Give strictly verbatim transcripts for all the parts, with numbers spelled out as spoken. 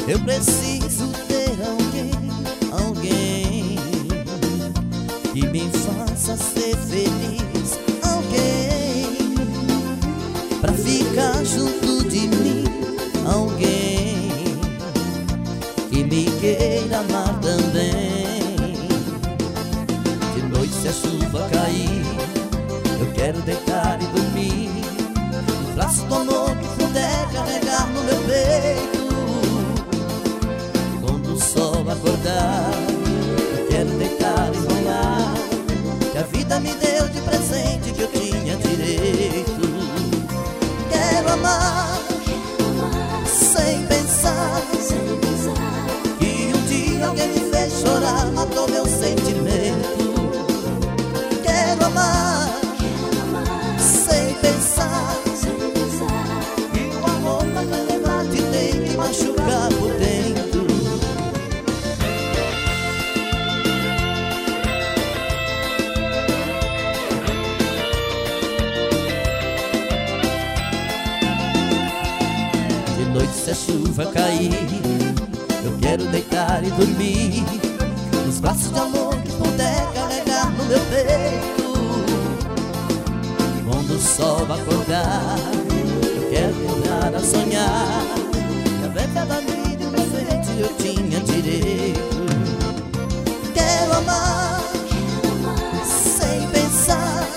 Eu preciso ter alguém, alguém que me faça ser feliz, alguém pra ficar junto de mim, alguém que me queira amar também. De noite se a chuva cair, eu quero deitar e dormir no braço do amor que puder carregar no meu peito. Quando o sol acordar, eu quero deitar e sonhar que a vida me deu de presente, que eu tinha direito. Quero amar sem pensar que um dia alguém me fez chorar, matou meu sentimento. Quero amar sem pensar que o amor pra verdade tem que machucar por dentro. De noite se a chuva cair, eu quero deitar e dormir nos braços de amor que puder carregar no meu peito. Quando o sol acordar, eu quero tentar a sonhar que a verdade me deu presente, eu tinha direito. Quero amar sem pensar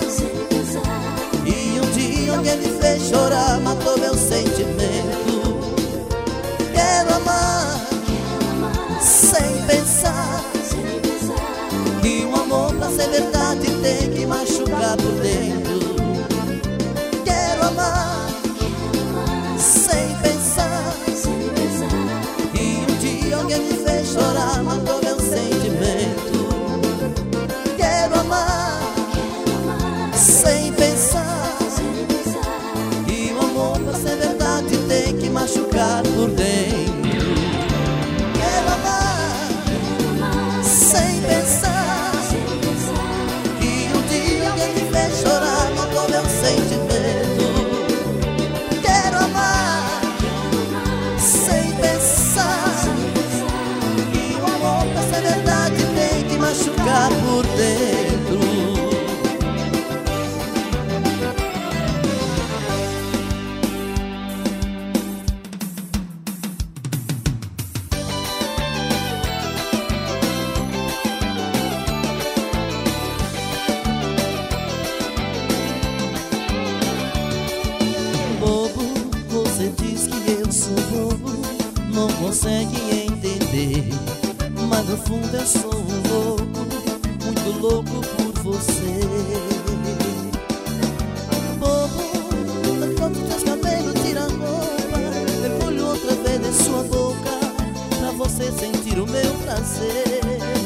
e um dia alguém me fez chorar, matou meu sentimento. Quero amar sem pensar que um amor pra ser verdade tem que machucar por dentro. Quero amar sem pensar que um dia alguém me fez chorar, matou meu sentimento. Quero amar sem pensar que um amor pra ser verdade tem que machucar por dentro. Quero amar sem pensar que um dia alguém me fez chorar, matou meu sentimento. Quero amar sem pensar que o amor pra ser verdade tem que machucar por dentro. Você diz que eu sou bobo, não consegue entender, mas no fundo eu sou um louco, muito louco por você. Bobo, tanto teus cabelos tira a roupa, mergulho outra vez em sua boca, pra você sentir o meu prazer.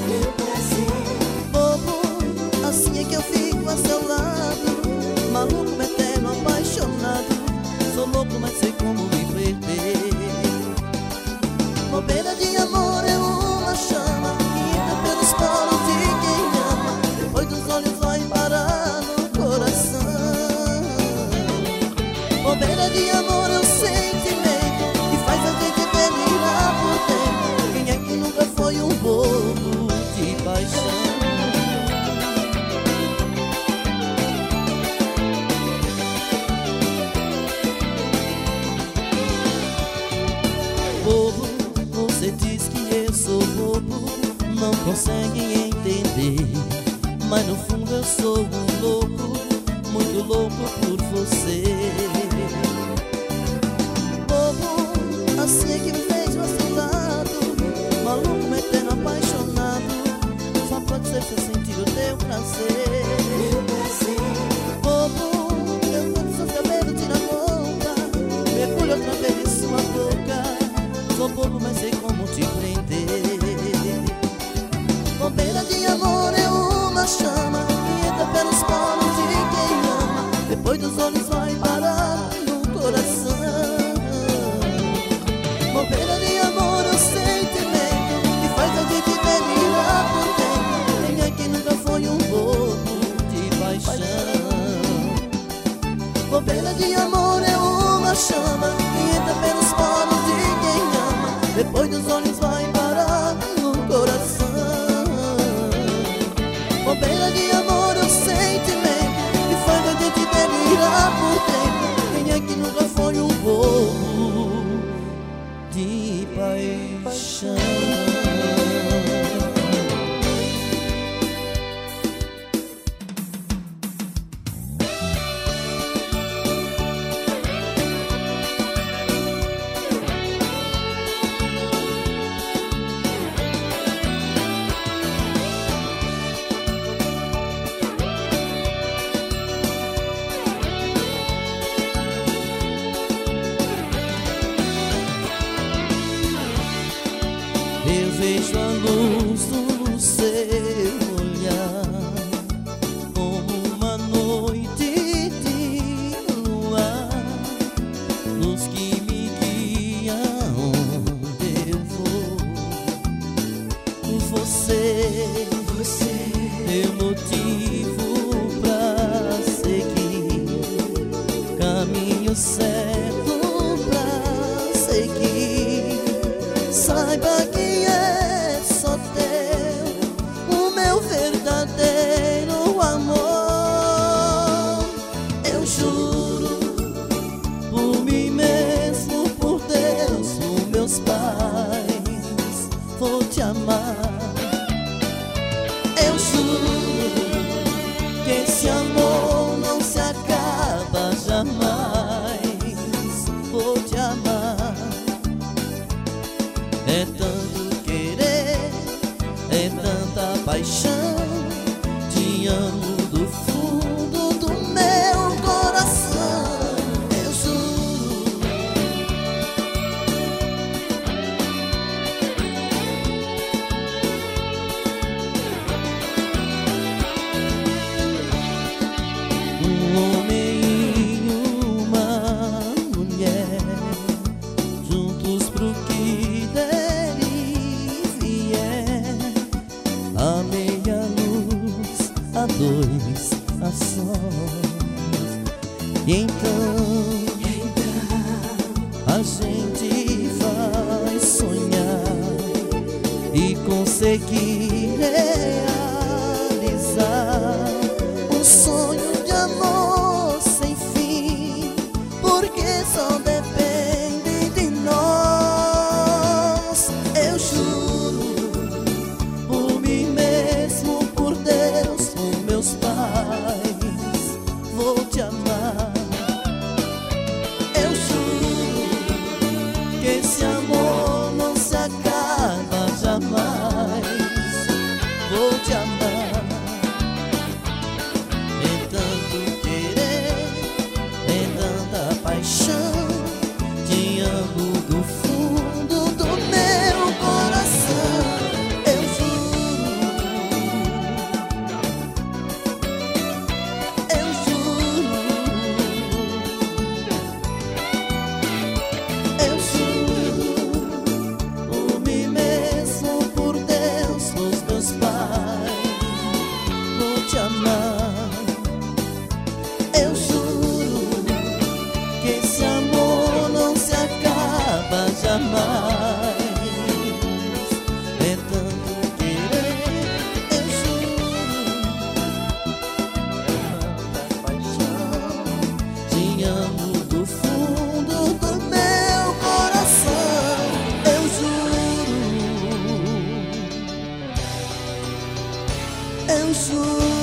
Bobo, assim é que eu fico a seu lado, maluco, eterno, apaixonado. Sou louco, mas sei como me perder. Bobeira de amor é uma chama que entra pelos poros de quem ama, depois dos olhos vai parar no coração. Bobeira de amor é um sentimento que faz a gente delirar por dentro. Quem é que nunca foi um bobo de paixão? Bobo, você diz que eu sou bobo, não consegue entender, mas no fundo eu sou um louco, muito louco por você. Bobo, assim é que me fez ao seu lado, maluco, eterno, apaixonado, só pode ser você sentir o teu prazer. Bobo, eu canto seus cabelos, tira a roupa, mergulho outra vez em sua boca. Sou bobo, mas sei como te prender. Bobeira de amor é uma chama que entra pelos poros de quem ama, depois dos olhos vai parar no coração. Bobeira de amor é um sentimento que faz a gente delirar por dentro. Quem é que nunca foi um bobo de paixão? Bobeira de amor é uma chama que entra pelos poros de quem ama, depois dos paixão. Eu vejo a luz do seu olhar como uma noite de luar, luz que me guia onde eu vou. Você, você é o motivo pra seguir, caminho certo pra seguir. Saiba que verdadeiro amor. Eu juro por mim mesmo, por Deus, por meus pais, vou te amar. Eu juro que esse amor não se acaba jamais, vou te amar. É tanto querer, é tanta paixão, te amo do fundo do meu coração. Eu juro. Um homem e uma mulher, juntos pro que der e vier, a meia luz, a dois, a sós. E então, então a gente vai sonhar e conseguir realizar um sonho de amor sem fim, porque só depende de nós. Eu juro por mim mesmo, por Deus, por meus pais, vou te amar. Eu juro que esse amor não se acaba jamais, vou te amar. É tanto querer, é tanta paixão, te amo do fundo do meu coração. Eu juro que esse amor não se acaba jamais. É tanto querer, eu juro, é tanta paixão, te amo do fundo do meu coração. Eu juro, eu juro.